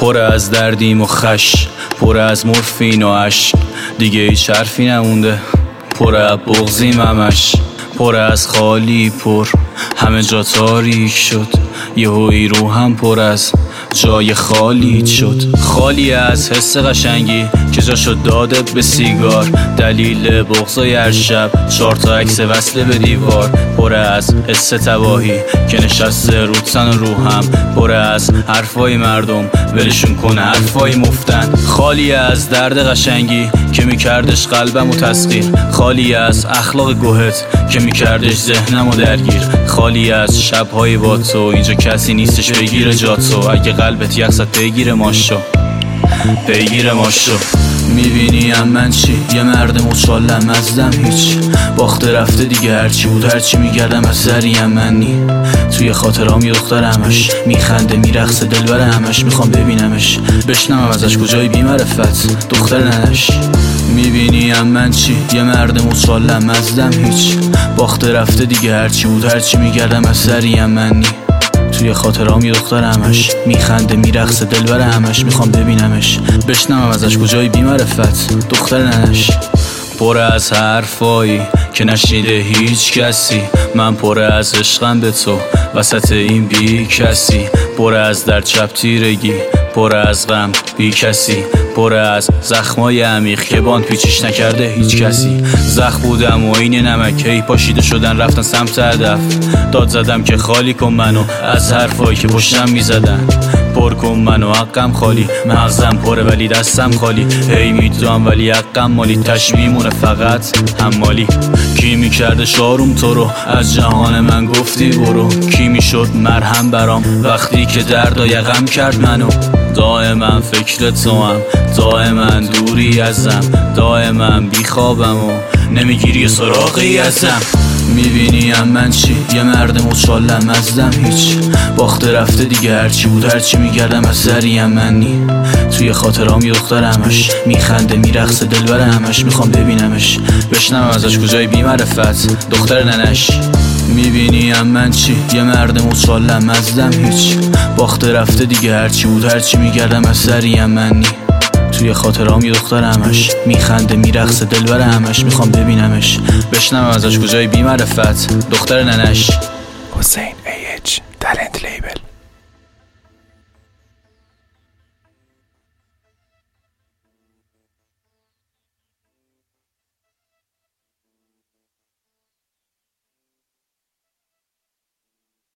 پر از دردیم و خش، پر از مورفین و عشق، دیگه هیچ حرفی نمونده، پر از بغضیم همش، پر از خالی، پر همه جا تاریک شد، یهویی روحم پر از جای خالی شد، خالی از حس قشنگی که جا شد داده به سیگار، دلیل بغضای هر شب 4 تا عکس وصله به دیوار، پر از حس تباهی که نشسته رو تن و روحم، پر از حرفای مردم ولشون کنه حرفای مفتن، خالی از درد قشنگی که میکردش قلبم و تسخیر، خالی از اخلاق گوهت که میکردش ذهنم و درگیر، خالی از شبهای با تو، اینجا کسی نیستش بگیره جاتو، اگه قلبت یخصد پیگیر ماشو پیگیر ماشو. میبینیم من چی؟ یه مرد مچالم ازدم هیچ، باخته رفته دیگه، هرچی بود هرچی میگردم از سریم منی، توی خاطرام یه دختر همش میخنده میرقصه دلبر همش، میخوام ببینمش بشنوم ازش کجای بی‌معرفت دختر ننش. میبینیم من چی؟ یه مرد مچالم ازدم هیچ، باخته رفته دیگه، هرچی بود هرچی میگردم از سریم منی، توی خاطرام یه دختر همش میخنده میرقصه دلبر همش، میخوام ببینمش بشنوم ازش کجای بی‌معرفت دختر ننش. پر از حرفایی که نشنیده هیچ کسی، من پر از عشقم به تو وسط این بی کسی، پر از درد شب تیرگی، پر از غم بی کسی، پر از زخمای عمیق که باند پیچیش نکرده هیچ کسی، زخم بودم و این نمک هی پاشیده شدن رفتن سمت هدف، داد زدم که خالی کن منو از حرفایی که پشتم میزدن، پر کن منو حقم خالی، مغزم پره ولی دستم خالی، هی میدونم ولی حقم مالی، تشبیه مونه فقط حمالی، کی میکرده شاروم تو رو از جهان من گفتی برو، کی میشد مرهم برام وقتی که دردای غم کرد منو، دائما فکر تو هم، دائما دوری ازم، دائما بیخوابم و نمیگیری سراغی ازم. میبینیم من چی؟ یه مرد مچالم ازدم هیچ، باخته رفته دیگه، هرچی بود هرچی میگردم از سریم منی، توی خاطرام یه دختر همش میخنده میرقصه دلبر همش، میخوام ببینمش بشنوم ازش کجای بی‌معرفت دختر ننش. میبینیم من چی؟ یه مرد مچالم ازدم هیچ، باخته رفته دیگه، هرچی بود هرچی میگردم از سریم منی، توی خاطرام یه دختر همش میخنده میرقصه دلبر همش، میخوام ببینمش بشنوم ازش کجای بی‌معرفت دختر ننش. حسین AH Talent Label.